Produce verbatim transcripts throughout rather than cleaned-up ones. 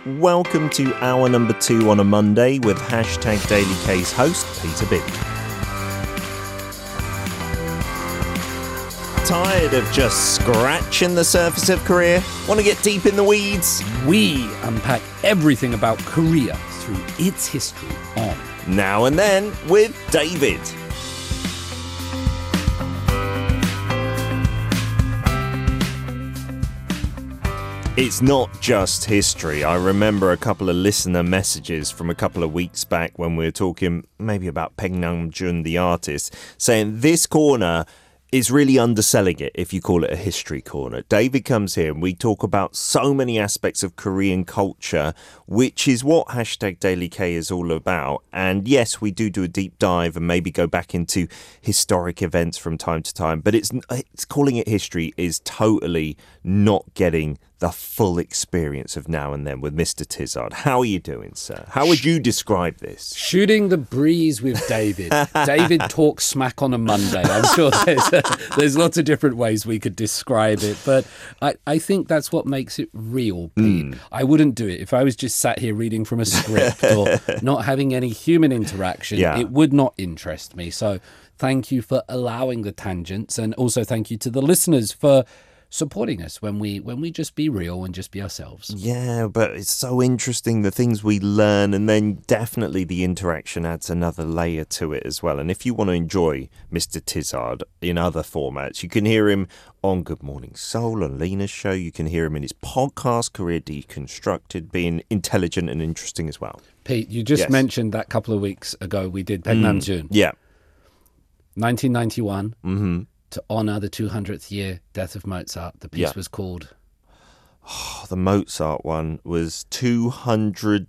Welcome to hour number two on a Monday with hashtag Daily K's host, Peter Bibby. Tired of just scratching the surface of Korea? Want to get deep in the weeds? We unpack everything about Korea through its history on Now and Then with David. It's not just history. I remember a couple of listener messages from a couple of weeks back when we were talking maybe about Baek Nam-jun, the artist, saying this corner is really underselling it if you call it a history corner. David comes here and we talk about so many aspects of Korean culture, which is what hashtag Daily K is all about. And yes, we do do a deep dive and maybe go back into historic events from time to time, but it's, it's calling it history is totally not getting the full experience of Now and Then with Mister Tizard. How are you doing, sir? How would you describe this? Shooting the breeze with David. David talks smack on a Monday. I'm sure there's, a, there's lots of different ways we could describe it, but I, I think that's what makes it real, Pete. Mm. I wouldn't do it if I was just sat here reading from a script or not having any human interaction. Yeah. It would not interest me. So thank you for allowing the tangents, and also thank you to the listeners for supporting us when we when we just be real and just be ourselves. Yeah, but it's so interesting, the things we learn, and then definitely the interaction adds another layer to it as well. And if you want to enjoy Mister Tizard in other formats, you can hear him on Good Morning Seoul, on Lena's show. You can hear him in his podcast, Career Deconstructed, being intelligent and interesting as well. Pete, you just yes. mentioned that couple of weeks ago we did Baek Nam-jun. Mm, yeah. nineteen ninety-one. Mm-hmm. To honour the two hundredth year death of Mozart. The piece yeah. was called... Oh, the Mozart one was two hundred...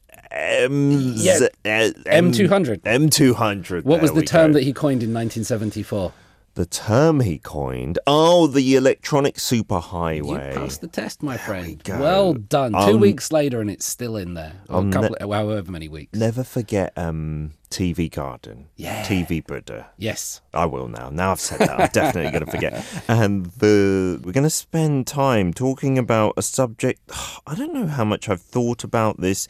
M yeah. M- M two hundred. M two hundred. What was the term go. that he coined in nineteen seventy-four? The term he coined? Oh, the electronic superhighway. You passed the test, my friend. We go. Well done. Um, Two weeks later and it's still in there. Or a couple, ne- however many weeks. Never forget um, T V Garden. Yeah. T V Buddha. Yes. I will now. Now I've said that, I'm definitely going to forget. And the we're going to spend time talking about a subject. I don't know how much I've thought about this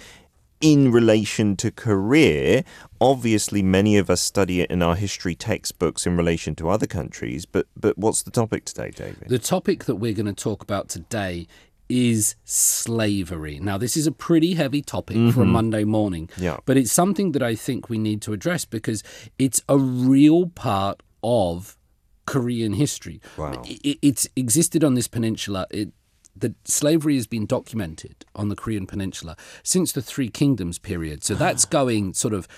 in relation to career. Obviously, many of us study it in our history textbooks in relation to other countries, but but what's the topic today, David? The topic that we're going to talk about today is slavery. Now, this is a pretty heavy topic mm-hmm. for a Monday morning, yeah. but it's something that I think we need to address because it's a real part of Korean history. Wow. It, it's existed on this peninsula. It that slavery has been documented on the Korean peninsula since the Three Kingdoms period. So that's going sort of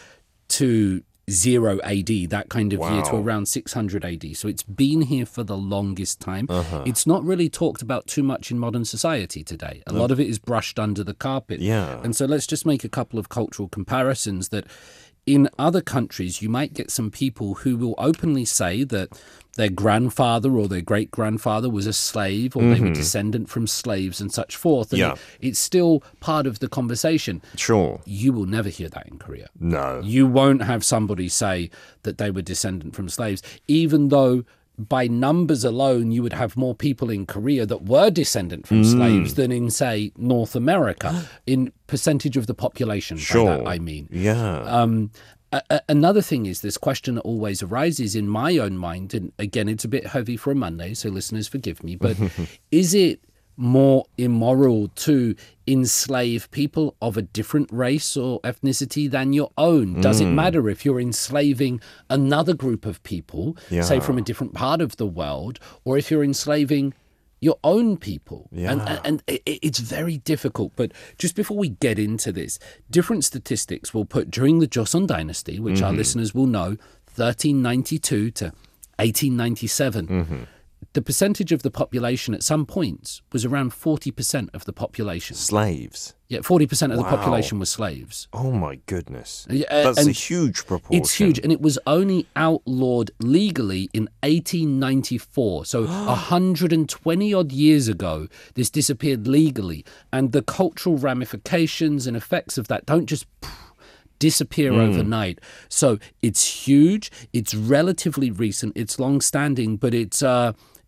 to zero A D, that kind of wow. year, to around six hundred A D. So it's been here for the longest time. Uh-huh. It's not really talked about too much in modern society today. A lot of it is brushed under the carpet. Yeah. And so let's just make a couple of cultural comparisons that in other countries, you might get some people who will openly say that their grandfather or their great-grandfather was a slave or mm-hmm. they were descendant from slaves and such forth. And yeah. it, it's still part of the conversation. Sure. You will never hear that in Korea. No. You won't have somebody say that they were descendant from slaves, even though by numbers alone, you would have more people in Korea that were descendant from mm. slaves than in, say, North America, in percentage of the population. Sure. By that, I mean. Yeah. Um, a- a- another thing is this question that always arises in my own mind, and again, it's a bit heavy for a Monday, so listeners forgive me, but is it more immoral to enslave people of a different race or ethnicity than your own? Does mm. it matter if you're enslaving another group of people, yeah. say from a different part of the world, or if you're enslaving your own people? Yeah. And, and, and it, it's very difficult. But just before we get into this, different statistics will put during the Joseon Dynasty, which mm-hmm. our listeners will know, thirteen ninety-two to eighteen ninety-seven, mm-hmm. the percentage of the population at some points was around forty percent of the population. Slaves? Yeah, forty percent of wow. the population was slaves. Oh, my goodness. Uh, That's and a huge proportion. It's huge, and it was only outlawed legally in eighteen ninety-four. So one hundred twenty odd years ago, this disappeared legally. And the cultural ramifications and effects of that don't just disappear mm. overnight. So it's huge, it's relatively recent, it's long-standing, but it's... Uh,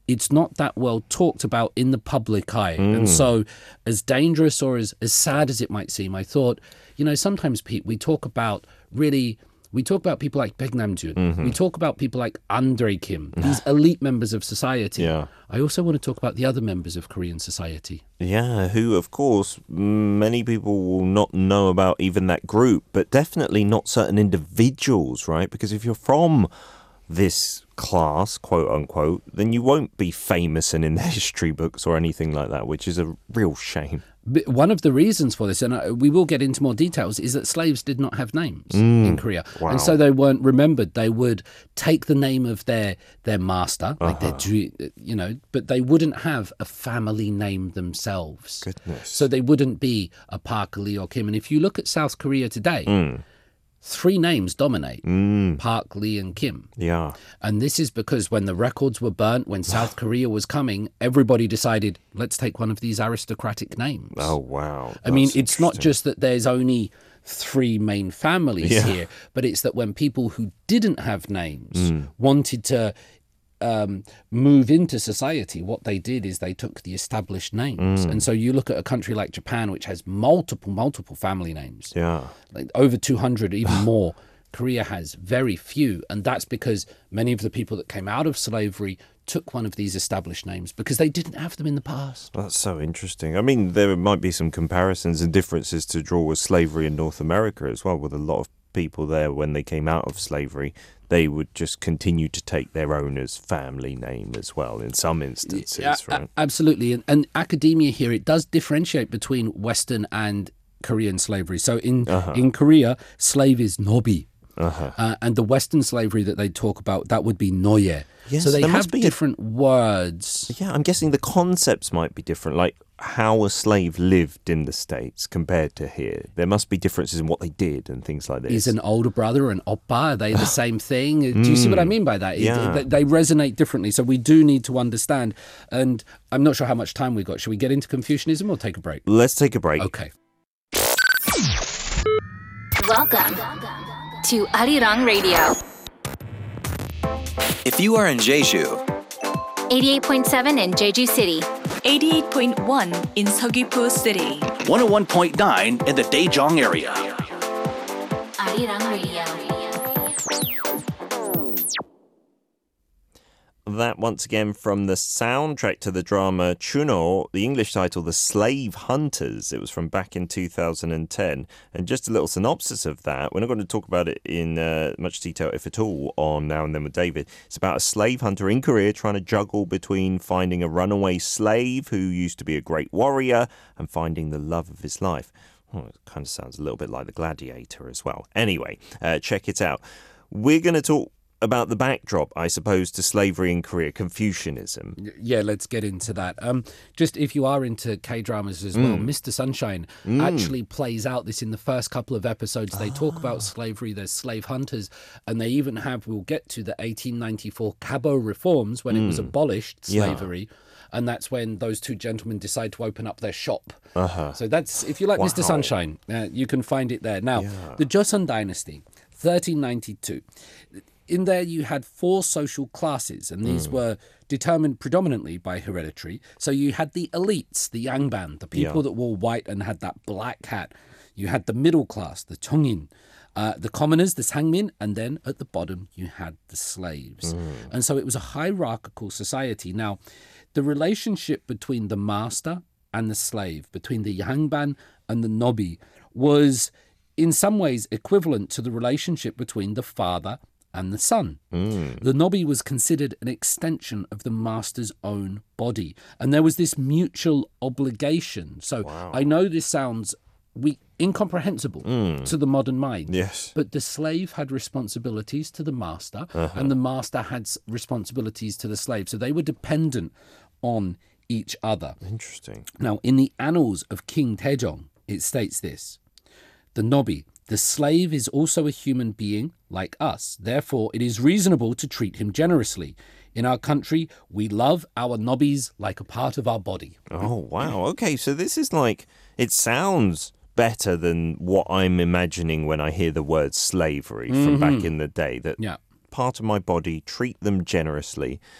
it's not that well talked about in the public eye. Mm. And so as dangerous or as, as sad as it might seem, I thought, you know, sometimes Pete, we talk about really, we talk about people like Baek Nam-jun. Mm-hmm. We talk about people like Andre Kim, these elite members of society. Yeah. I also want to talk about the other members of Korean society. Yeah, who, of course, many people will not know about even that group, but definitely not certain individuals, right? Because if you're from this class, quote unquote, then you won't be famous and in the history books or anything like that, which is a real shame. But one of the reasons for this, and we will get into more details, is that slaves did not have names mm, in Korea. Wow. And so they weren't remembered. They would take the name of their their master, like uh-huh. their, you know, but they wouldn't have a family name themselves. Goodness. So they wouldn't be a Park, Lee, or Kim. And if you look at South Korea today, mm. three names dominate, mm. Park, Lee, and Kim. Yeah. And this is because when the records were burnt, when South Korea was coming, everybody decided, let's take one of these aristocratic names. Oh, wow. That's I mean, it's not just that there's only three main families yeah. here, but it's that when people who didn't have names mm. wanted to Um, move into society, what they did is they took the established names. Mm. And so you look at a country like Japan, which has multiple, multiple family names. Yeah. Like over two hundred, even more. Korea has very few. And that's because many of the people that came out of slavery took one of these established names because they didn't have them in the past. That's so interesting. I mean, there might be some comparisons and differences to draw with slavery in North America as well, with a lot of people there when they came out of slavery, they would just continue to take their owner's family name as well in some instances, yeah, right? A- absolutely. And, and academia here, it does differentiate between Western and Korean slavery. So in, uh-huh. in Korea, slave is nobi. Uh-huh. Uh, and the Western slavery that they talk about, that would be noye. Yes, so they there have must be different a... words. Yeah, I'm guessing the concepts might be different, like how a slave lived in the States compared to here. There must be differences in what they did and things like this. Is an older brother an oppa? Are they the same thing? Do you see what I mean by that? Yeah. It, they resonate differently. So we do need to understand. And I'm not sure how much time we've got. Should we get into Confucianism or take a break? Let's take a break. Okay. Welcome to Arirang Radio. If you are in Jeju, eighty-eight point seven in Jeju City, eighty-eight point one in Seogwipo City, one oh one point nine in the Daejeong area. Arirang Radio. That once again from the soundtrack to the drama Chuno, the English title The Slave Hunters. It was from back in two thousand ten. And just a little synopsis of that. We're not going to talk about it in uh, much detail, if at all, on Now and Then with David. It's about a slave hunter in Korea trying to juggle between finding a runaway slave who used to be a great warrior and finding the love of his life. Well, it kind of sounds a little bit like The Gladiator as well. Anyway, uh, check it out. We're going to talk about the backdrop, I suppose, to slavery in Korea, Confucianism. Yeah, let's get into that. Um, just if you are into K-dramas as well, Mm. Mister Sunshine Mm. actually plays out this in the first couple of episodes. They talk about slavery, there's slave hunters, and they even have, we'll get to the eighteen ninety-four Cabo reforms when it was abolished, slavery. Yeah. And that's when those two gentlemen decide to open up their shop. Uh-huh. So that's, if you like Wow. Mister Sunshine, uh, you can find it there. Now, Yeah. the Joseon Dynasty, thirteen ninety-two. In there, you had four social classes, and these mm. were determined predominantly by hereditary. So you had the elites, the Yangban, the people yeah. that wore white and had that black hat. You had the middle class, the Chongin, uh, the commoners, the Sangmin, and then at the bottom, you had the slaves. Mm. And so it was a hierarchical society. Now, the relationship between the master and the slave, between the Yangban and the Nobi, was in some ways equivalent to the relationship between the father and the son. Mm. The Nobi was considered an extension of the master's own body. And there was this mutual obligation. So wow. I know this sounds we incomprehensible mm. to the modern mind. Yes. But the slave had responsibilities to the master, uh-huh. and the master had responsibilities to the slave. So they were dependent on each other. Interesting. Now, in the annals of King Taejong, it states this: the Nobi, the slave, is also a human being like us. Therefore, it is reasonable to treat him generously. In our country, we love our Nobis like a part of our body. Oh, wow. Okay, so this is like, it sounds better than what I'm imagining when I hear the word slavery mm-hmm. from back in the day. That yeah. part of my body, treat them generously.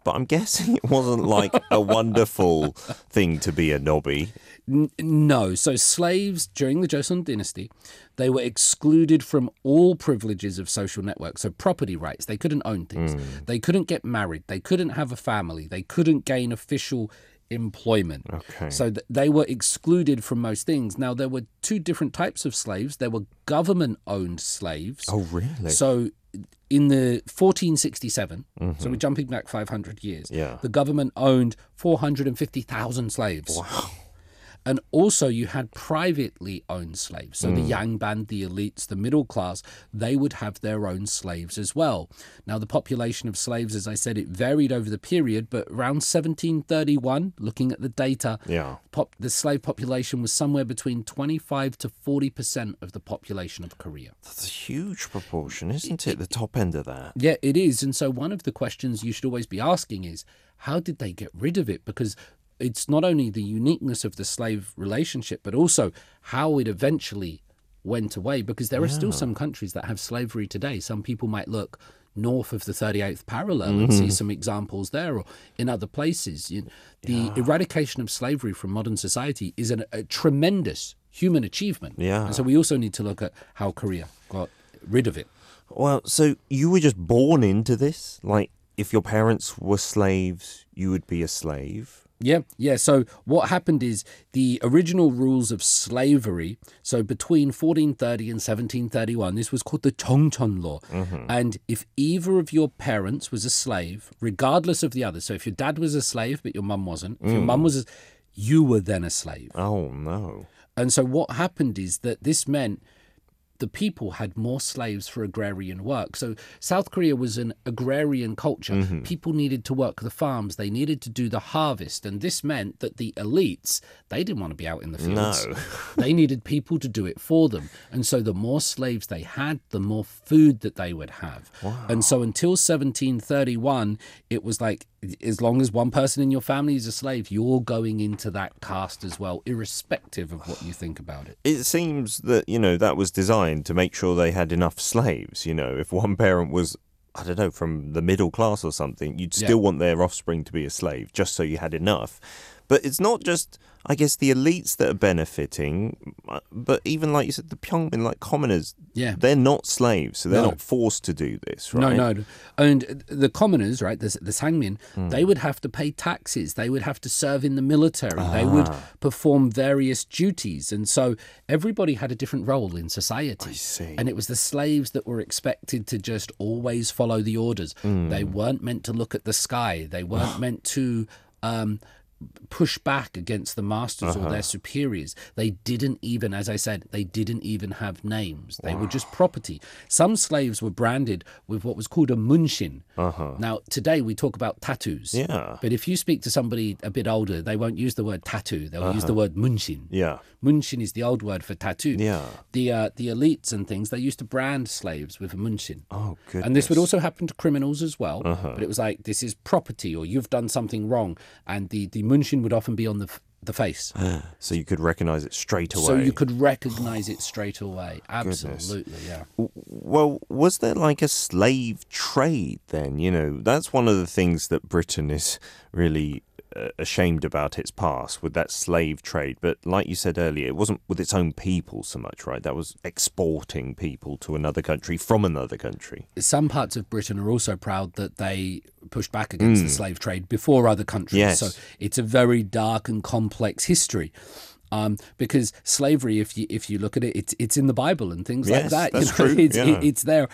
but I'm guessing it wasn't like a wonderful thing to be a nobby. N- no. So slaves during the Joseon dynasty, they were excluded from all privileges of social networks. So property rights, they couldn't own things. Mm. They couldn't get married. They couldn't have a family. They couldn't gain official employment. Okay. So th- they were excluded from most things. Now, there were two different types of slaves. There were government-owned slaves. Oh, really? So in the fourteen sixty-seven, mm-hmm. so we're jumping back five hundred years, yeah. the government owned four hundred fifty thousand slaves. Wow. And also you had privately owned slaves. So mm. the Yangban, the elites, the middle class, they would have their own slaves as well. Now, the population of slaves, as I said, it varied over the period, but around seventeen thirty-one, looking at the data, yeah. pop, the slave population was somewhere between twenty-five to forty percent of the population of Korea. That's a huge proportion, isn't it? The top end of that. Yeah, it is. And so one of the questions you should always be asking is, how did they get rid of it? Because it's not only the uniqueness of the slave relationship, but also how it eventually went away, because there yeah. are still some countries that have slavery today. Some people might look north of the thirty-eighth parallel mm-hmm. and see some examples there, or in other places. You know, the yeah. eradication of slavery from modern society is an, a tremendous human achievement. Yeah. And so we also need to look at how Korea got rid of it. Well, so you were just born into this? Like, if your parents were slaves, you would be a slave? Yeah, yeah. So what happened is the original rules of slavery, so between fourteen thirty and seventeen thirty-one, this was called the Chongcheon Law. Mm-hmm. And if either of your parents was a slave, regardless of the other, so if your dad was a slave but your mum wasn't, if mm. your mum was a, you were then a slave. Oh, no. And so what happened is that this meant the people had more slaves for agrarian work. So South Korea was an agrarian culture. Mm-hmm. People needed to work the farms. They needed to do the harvest. And this meant that the elites, they didn't want to be out in the fields. No. They needed people to do it for them. And so the more slaves they had, the more food that they would have. Wow. And so until seventeen thirty-one, it was like, as long as one person in your family is a slave, you're going into that caste as well, irrespective of what you think about it. It seems that, you know, that was designed to make sure they had enough slaves. You know, if one parent was, I don't know, from the middle class or something, you'd still yeah. want their offspring to be a slave, just so you had enough. But it's not just, I guess, the elites that are benefiting, but even, like you said, the Pyeongmin, like commoners, yeah. they're not slaves, so they're no. not forced to do this, right? No, no. And the commoners, right, the, the Sangmin, mm. they would have to pay taxes. They would have to serve in the military. Ah. They would perform various duties. And so everybody had a different role in society. I see. And it was the slaves that were expected to just always follow the orders. Mm. They weren't meant to look at the sky. They weren't meant to... Um, push back against the masters uh-huh. or their superiors. They didn't even, as I said, they didn't even have names. They wow. were just property. Some slaves were branded with what was called a munshin. Uh-huh. Now, today we talk about tattoos. Yeah. But if you speak to somebody a bit older, they won't use the word tattoo. They'll uh-huh. use the word munshin. Yeah. Munshin is the old word for tattoo. Yeah. The uh, the elites and things, they used to brand slaves with a munshin. Oh, goodness. And this would also happen to criminals as well. Uh-huh. But it was like, this is property, or you've done something wrong. And the, the munshin would often be on the the face. So you could recognize it straight away. So you could recognize it straight away. Absolutely, Goodness. yeah. Well, was there like a slave trade then? You know, that's one of the things that Britain is really uh, ashamed about its past, with that slave trade. But like you said earlier, it wasn't with its own people so much, right? That was exporting people to another country from another country. Some parts of Britain are also proud that they pushed back against mm. the slave trade before other countries. Yes. So it's a very dark and complex history. Um, because slavery, if you if you look at it, it's it's in the Bible and things yes, like that. That's you know, true. It's, yeah. it, it's there.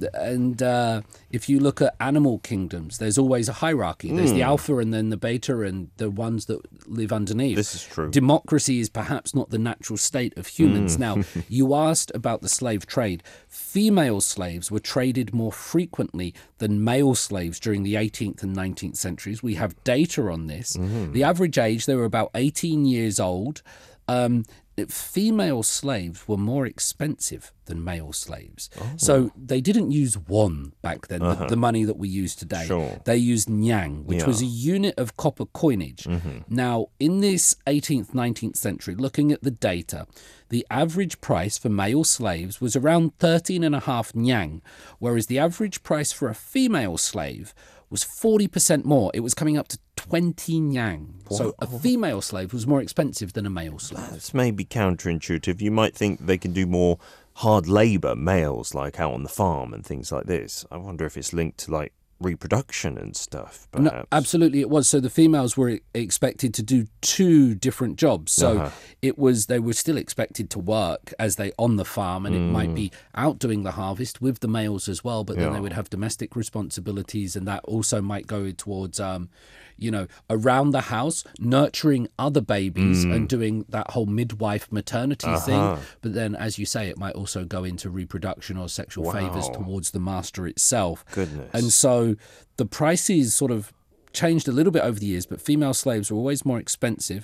And uh, if you look at animal kingdoms, there's always a hierarchy. There's mm. the alpha and then the beta and the ones that live underneath. This is true. Democracy is perhaps not the natural state of humans. Mm. Now, you asked about the slave trade. Female slaves were traded more frequently than male slaves during the eighteenth and nineteenth centuries. We have data on this. Mm. The average age, they were about eighteen years old. Um, female slaves were more expensive than male slaves. Oh. So they didn't use won back then, uh-huh. the, the money that we use today. Sure. They used nyang, which yeah. was a unit of copper coinage. Mm-hmm. Now, in this eighteenth, nineteenth century, looking at the data, the average price for male slaves was around thirteen and a half nyang, whereas the average price for a female slave was forty percent more. It was coming up to twenty nyang. Wow. So a female slave was more expensive than a male slave. That's maybe counterintuitive. You might think they can do more hard labour, males, like out on the farm and things like this. I wonder if it's linked to like reproduction and stuff, perhaps. No, absolutely it was. So the females were expected to do two different jobs. So uh-huh. it was they were still expected to work as they on the farm, and mm. it might be out doing the harvest with the males as well, but then yeah. they would have domestic responsibilities, and that also might go towards um you know, around the house, nurturing other babies mm. and doing that whole midwife maternity uh-huh. thing. But then, as you say, it might also go into reproduction or sexual wow. favours towards the master itself. Goodness. And so the prices sort of changed a little bit over the years, but female slaves were always more expensive.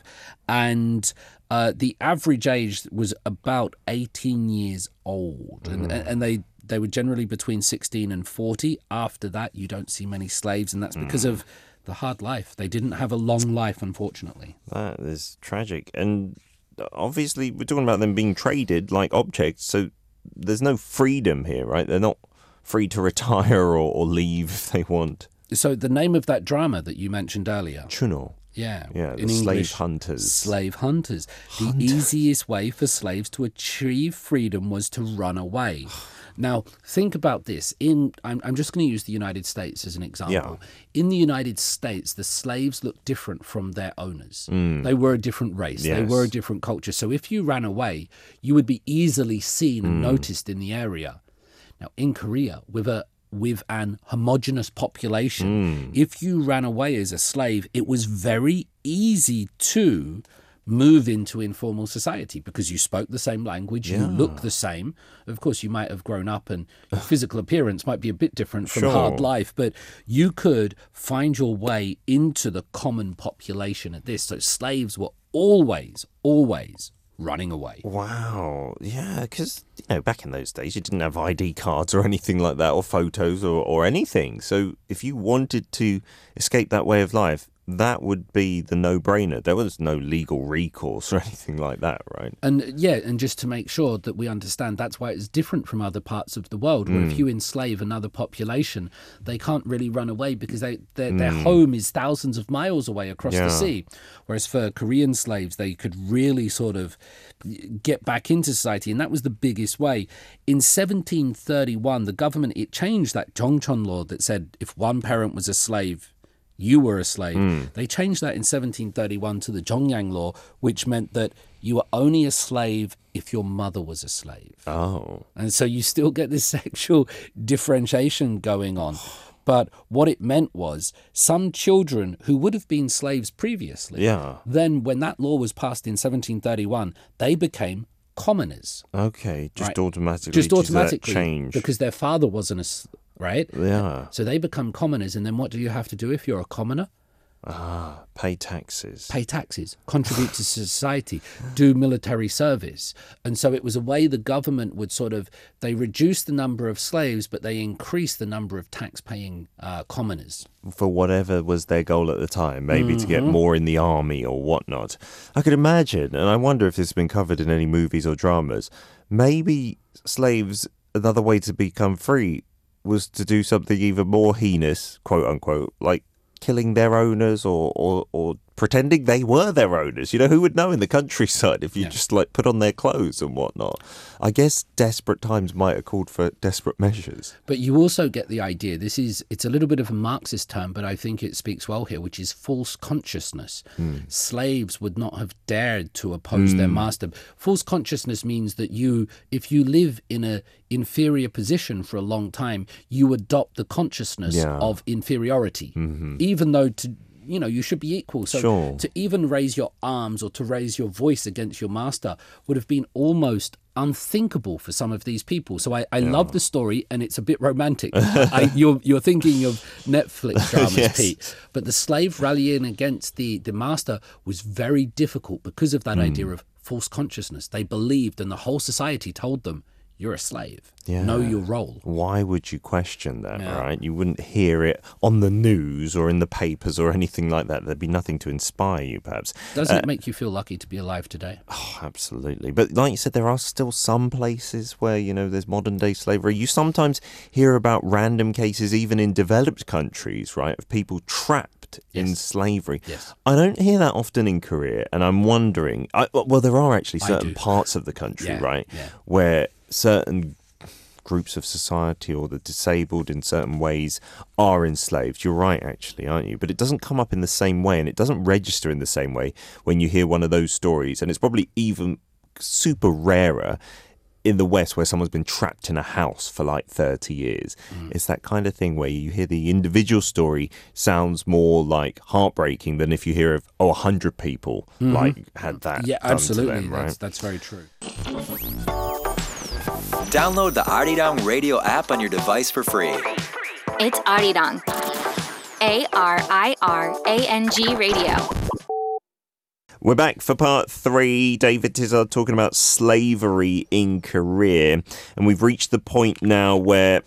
And uh, the average age was about eighteen years old. Mm. And, and they... They were generally between sixteen and forty. After that, you don't see many slaves, and that's because mm. of the hard life. They didn't have a long life, unfortunately. That is tragic. And obviously, we're talking about them being traded like objects, so there's no freedom here, right? They're not free to retire or, or leave if they want. So the name of that drama that you mentioned earlier... Chuno. Yeah, yeah, the in slave English, hunters. Slave hunters. The Hunter. easiest way for slaves to achieve freedom was to run away. Now, think about this. In I'm, I'm just going to use the United States as an example. Yeah. In the United States, the slaves look different from their owners. Mm. They were a different race. Yes. They were a different culture. So if you ran away, you would be easily seen and mm. noticed in the area. Now, in Korea, with a with an homogenous population, mm. if you ran away as a slave, it was very easy to move into informal society because you spoke the same language, yeah. you look the same. Of course, you might have grown up and your physical appearance might be a bit different from sure. hard life, but you could find your way into the common population at this. So slaves were always, always running away. Wow. Yeah, because, you know, back in those days, you didn't have I D cards or anything like that, or photos or, or anything. So if you wanted to escape that way of life, that would be the no-brainer. There was no legal recourse or anything like that, right? And yeah, and just to make sure that we understand, that's why it's different from other parts of the world, where mm. if you enslave another population, they can't really run away because they their, mm. their home is thousands of miles away across yeah. the sea. Whereas for Korean slaves, they could really sort of get back into society, and that was the biggest way. In seventeen thirty-one, the government, it changed that Jongchon law that said if one parent was a slave, you were a slave. Mm. They changed that in seventeen thirty-one to the Zhongyang law, which meant that you were only a slave if your mother was a slave. Oh. And so you still get this sexual differentiation going on. But what it meant was some children who would have been slaves previously, yeah. then when that law was passed in seventeen thirty-one, they became commoners. Okay, just right? automatically. Just automatically, change. Because their father wasn't a right? Yeah. So they become commoners, and then what do you have to do if you're a commoner? Ah, pay taxes. Pay taxes, contribute to society, do military service. And so it was a way the government would sort of, they reduced the number of slaves, but they increased the number of tax-paying uh, commoners. For whatever was their goal at the time, maybe mm-hmm. to get more in the army or whatnot. I could imagine, and I wonder if this has been covered in any movies or dramas, maybe slaves, another way to become free was to do something even more heinous, quote unquote, like killing their owners or, or, or pretending they were their owners. You know, who would know in the countryside if you yeah. just like put on their clothes and whatnot? I guess desperate times might have called for desperate measures. But you also get the idea, this is, it's a little bit of a Marxist term, but I think it speaks well here, which is false consciousness. Mm. Slaves would not have dared to oppose mm. their master. False consciousness means that you, if you live in a inferior position for a long time, you adopt the consciousness yeah. of inferiority, mm-hmm. even though to you know, you should be equal. So sure. to even raise your arms or to raise your voice against your master would have been almost unthinkable for some of these people. So I, I yeah. love the story, and it's a bit romantic. I, you're you're thinking of Netflix dramas, yes. Pete. But the slave rallying against the, the master was very difficult because of that mm. idea of false consciousness. They believed, and the whole society told them, you're a slave. Yeah. Know your role. Why would you question that, Yeah. right? You wouldn't hear it on the news or in the papers or anything like that. There'd be nothing to inspire you, perhaps. Doesn't Uh, it make you feel lucky to be alive today? Oh, absolutely. But like you said, there are still some places where, you know, there's modern day slavery. You sometimes hear about random cases, even in developed countries, right, of people trapped in Yes. slavery. Yes. I don't hear that often in Korea, and I'm wondering, I, well, there are actually I certain do. parts of the country, Yeah, right, yeah. where certain groups of society or the disabled in certain ways are enslaved. You're right, actually, aren't you? But it doesn't come up in the same way, and it doesn't register in the same way when you hear one of those stories. And it's probably even super rarer in the West, where someone's been trapped in a house for like thirty years. Mm. It's that kind of thing where you hear the individual story sounds more like heartbreaking than if you hear of, oh, a hundred people like had that Mm-hmm. Yeah, done absolutely. to them, right? That's, that's very true. Download the Arirang Radio app on your device for free. It's Arirang. A R I R A N G Radio. We're back for part three. David Tizard talking about slavery in Korea. And we've reached the point now where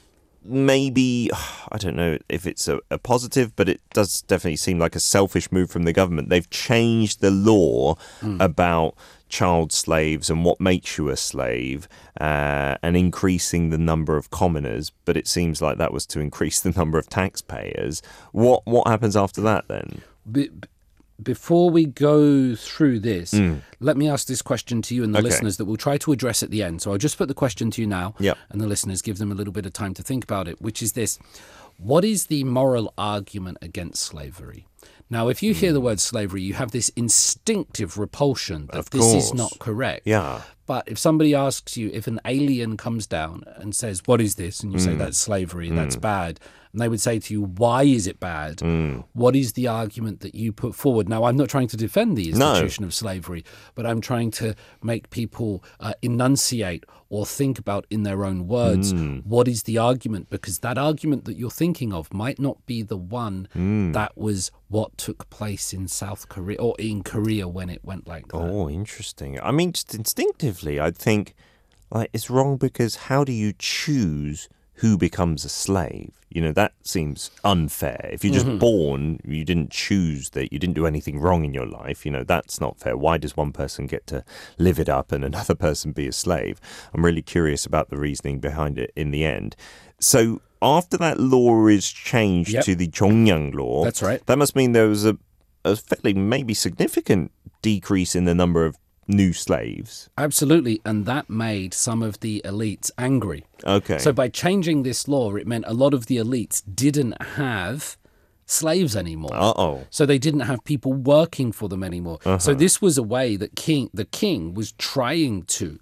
maybe, I don't know if it's a, a positive, but it does definitely seem like a selfish move from the government. They've changed the law mm. about child slaves and what makes you a slave, uh, and increasing the number of commoners. But it seems like that was to increase the number of taxpayers. What, what happens after that then? Be- Before we go through this, Mm. let me ask this question to you and the Okay. listeners that we'll try to address at the end. So I'll just put the question to you now, Yep. and the listeners, give them a little bit of time to think about it, which is this. What is the moral argument against slavery? Now, if you hear the word slavery, you have this instinctive repulsion that Of this is course. not correct. Yeah. But if somebody asks you, if an alien comes down and says, what is this? And you say, that's slavery, that's bad. And they would say to you, why is it bad? Mm. What is the argument that you put forward? Now, I'm not trying to defend the No. institution of slavery, but I'm trying to make people uh, enunciate or think about in their own words, Mm. what is the argument? Because that argument that you're thinking of might not be the one Mm. that was what took place in South Korea or in Korea when it went like that. Oh, interesting. I mean, just instinctively, I'd think, like, it's wrong because how do you choose who becomes a slave? You know, that seems unfair. If you're just Mm-hmm. born, you didn't choose that, you didn't do anything wrong in your life. You know, that's not fair. Why does one person get to live it up and another person be a slave? I'm really curious about the reasoning behind it in the end. So after that law is changed Yep. to the Jongyang law, That's right. that must mean there was a, a fairly maybe significant decrease in the number of new slaves. Absolutely. And that made some of the elites angry. Okay. So by changing this law, it meant a lot of the elites didn't have slaves anymore. Uh-oh. So they didn't have people working for them anymore. Uh-huh. So this was a way that king, the king was trying to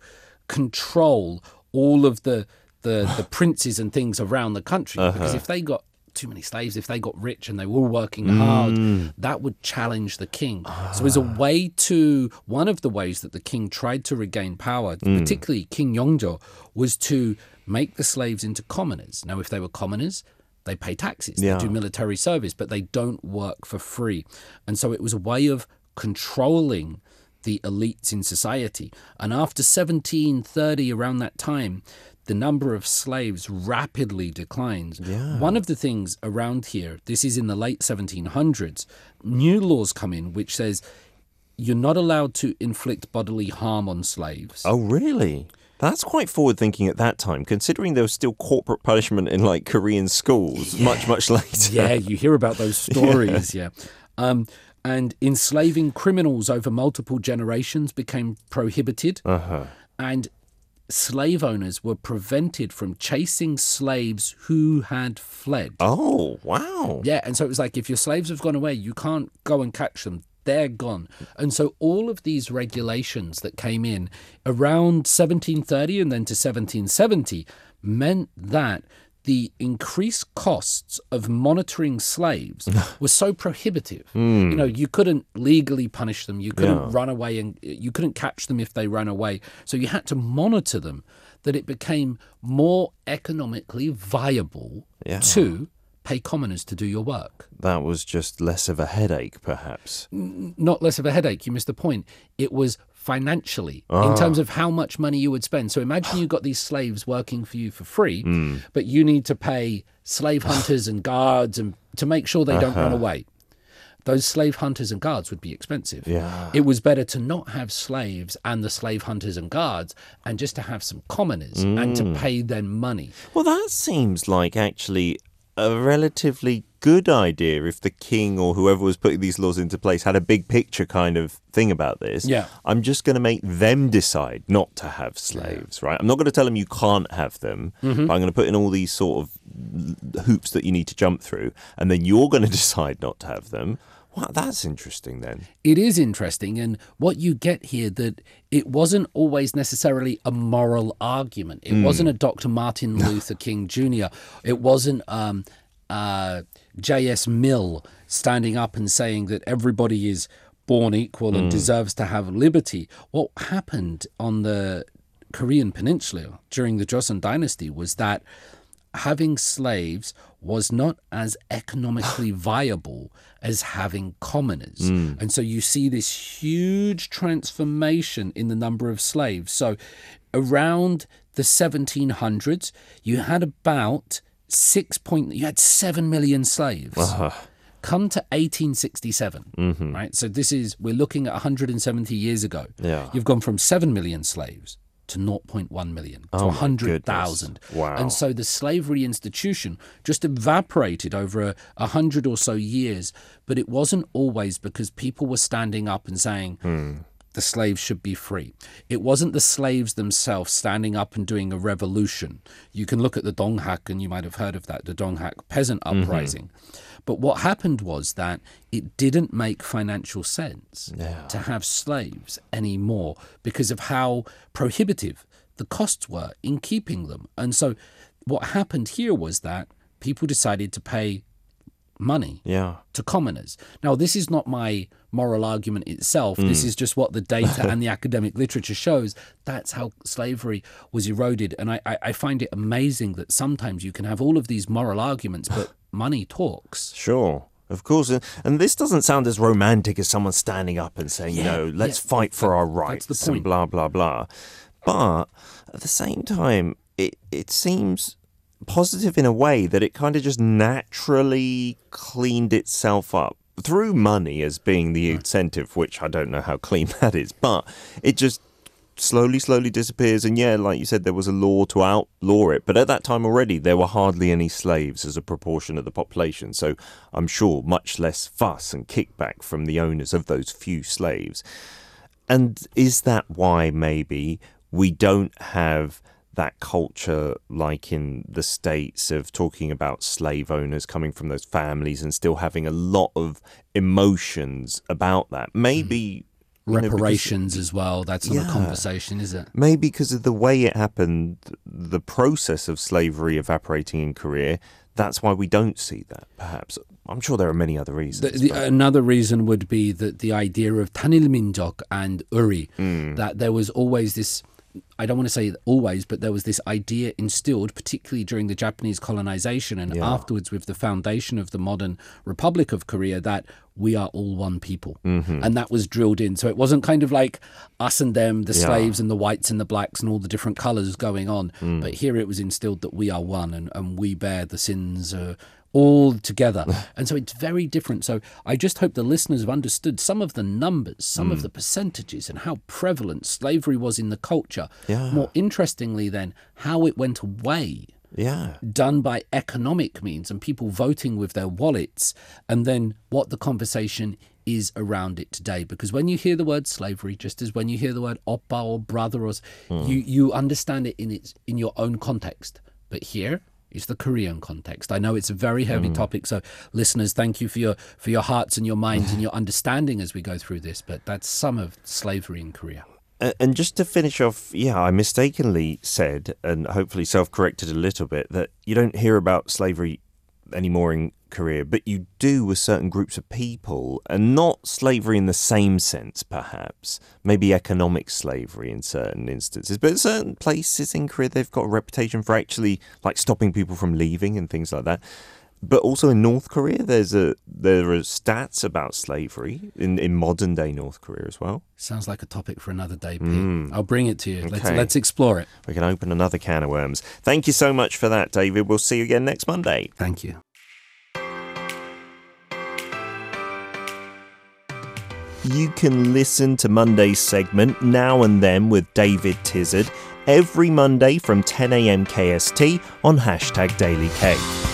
control all of the the, the princes and things around the country. Uh-huh. Because if they got too many slaves, if they got rich and they were all working hard, Mm. that would challenge the king. So as a way to, one of the ways that the king tried to regain power, Mm. particularly King Yongjo, was to make the slaves into commoners. Now, if they were commoners, they pay taxes, Yeah. they do military service, but they don't work for free. And so it was a way of controlling the elites in society. And after seventeen thirty, around that time, the number of slaves rapidly declines. Yeah. One of the things around here, this is in the late seventeen hundreds, new laws come in which says you're not allowed to inflict bodily harm on slaves. Oh, really? That's quite forward-thinking at that time, considering there was still corporate punishment in, like, Korean schools much, much later. Yeah, you hear about those stories, yeah. Um, and enslaving criminals over multiple generations became prohibited. Uh-huh. And slave owners were prevented from chasing slaves who had fled. Oh, wow. Yeah, and so it was like, if your slaves have gone away, you can't go and catch them. They're gone. And so all of these regulations that came in around seventeen thirty and then to seventeen seventy meant that the increased costs of monitoring slaves were so prohibitive. You know, you couldn't legally punish them. You couldn't Yeah. run away and you couldn't catch them if they ran away. So you had to monitor them, that it became more economically viable Yeah. to pay commoners to do your work. That was just less of a headache, perhaps. Not less of a headache. You missed the point. It was financially Ah. in terms of how much money you would spend. So imagine you got these slaves working for you for free, Mm. but you need to pay slave hunters and guards and to make sure they don't Uh-huh. run away. Those slave hunters and guards would be expensive. Yeah. It was better to not have slaves and the slave hunters and guards and just to have some commoners and to Mm. pay them money. Well, that seems like actually a relatively good idea if the king or whoever was putting these laws into place had a big picture kind of thing about this. Yeah. I'm just going to make them decide not to have slaves, right? I'm not going to tell them you can't have them. Mm-hmm. But I'm going to put in all these sort of hoops that you need to jump through, and then you're going to decide not to have them. Wow, that's interesting then. It is interesting, and what you get here that it wasn't always necessarily a moral argument. It wasn't a Doctor Martin Luther King Junior It wasn't um, uh, J S Mill standing up and saying that everybody is born equal and deserves to have liberty. What happened on the Korean Peninsula during the Joseon Dynasty was that having slaves was not as economically viable as having commoners. And so you see this huge transformation in the number of slaves. So around the seventeen hundreds, you had about six point, you had seven million slaves. Come to eighteen sixty-seven, right? So this is, we're looking at one hundred seventy years ago. Yeah. You've gone from seven million slaves to zero point one million, to Oh my one hundred thousand. goodness. Wow. And so the slavery institution just evaporated over a, a hundred or so years, but it wasn't always because people were standing up and saying, the slaves should be free. It wasn't the slaves themselves standing up and doing a revolution. You can look at the Donghak, and you might have heard of that, the Donghak peasant uprising. But what happened was that it didn't make financial sense to have slaves anymore because of how prohibitive the costs were in keeping them. And so what happened here was that people decided to pay money Yeah. to commoners. Now, this is not my moral argument itself. This is just what the data and the academic literature shows. That's how slavery was eroded. And I, I, I find it amazing that sometimes you can have all of these moral arguments, but money talks. Sure. Of course. And- And this doesn't sound as romantic as someone standing up and saying, Yeah, you know, let's yeah, fight for that- our that's rights the and point. blah, blah, blah. But at the same time, it, it seems positive in a way that it kind of just naturally cleaned itself up through money as being the incentive, which I don't know how clean that is, but it just slowly, slowly disappears. And yeah, like you said, there was a law to outlaw it. But at that time already, there were hardly any slaves as a proportion of the population. So I'm sure much less fuss and kickback from the owners of those few slaves. And is that why maybe we don't have that culture like in the States of talking about slave owners coming from those families and still having a lot of emotions about that? Maybe you know, because- Reparations as well. That's not Yeah. a conversation, is it? Maybe because of the way it happened, the process of slavery evaporating in Korea, that's why we don't see that, perhaps. I'm sure there are many other reasons. The, the, but- another reason would be that the idea of Tanil Minjok and Uri, Hmm. that there was always this, I don't want to say always, but there was this idea instilled, particularly during the Japanese colonization and Yeah. afterwards with the foundation of the modern Republic of Korea, that we are all one people. Mm-hmm. And that was drilled in. So it wasn't kind of like us and them, the Yeah. slaves and the whites and the blacks and all the different colors going on. Mm. But here it was instilled that we are one and, and we bear the sins uh, all together. And so it's very different. So I just hope the listeners have understood some of the numbers, some Mm. of the percentages, and how prevalent slavery was in the culture. Yeah. More interestingly, then, how it went away, yeah. done by economic means and people voting with their wallets, and then what the conversation is around it today. Because when you hear the word slavery, just as when you hear the word oppa or brother, or s- you you understand it in its in your own context. But here is the Korean context. I know it's a very heavy topic, so listeners, thank you for your for your hearts and your minds and your understanding as we go through this. But that's some of slavery in Korea. A- And just to finish off, yeah, I mistakenly said, and hopefully self-corrected a little bit, that you don't hear about slavery anymore in Korea, but you do with certain groups of people, and not slavery in the same sense, perhaps. Maybe economic slavery in certain instances, but in certain places in Korea, they've got a reputation for actually like stopping people from leaving and things like that. But also in North Korea, there's a there are stats about slavery in, in modern day North Korea as well. Sounds like a topic for another day, Pete. Mm. I'll bring it to you. Let's, Okay. let's explore it. We can open another can of worms. Thank you so much for that, David. We'll see you again next Monday. Thank you. You can listen to Monday's segment Now and Then with David Tizard every Monday from ten a.m. K S T on hashtag Daily K.